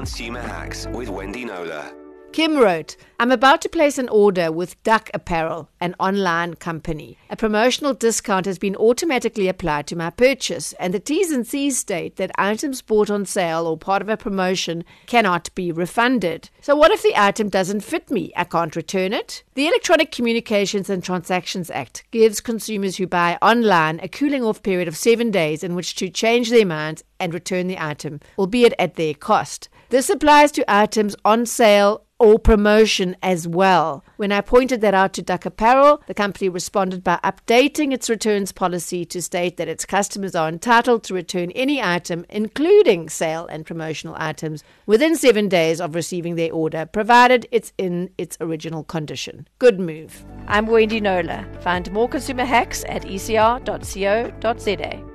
Consumer Hacks with Wendy Knowler. Kim wrote, I'm about to place an order with Duck Apparel, an online company. A promotional discount has been automatically applied to my purchase, and the T's and C's state that items bought on sale or part of a promotion cannot be refunded. So what if the item doesn't fit me? I can't return it? The Electronic Communications and Transactions Act gives consumers who buy online a cooling off period of 7 days in which to change their minds and return the item, albeit at their cost. This applies to items on sale or promotion as well. When I pointed that out to Duck Apparel, the company responded by updating its returns policy to state that its customers are entitled to return any item, including sale and promotional items, within 7 days of receiving their order, provided it's in its original condition. Good move. I'm Wendy Knowler. Find more consumer hacks at ecr.co.za.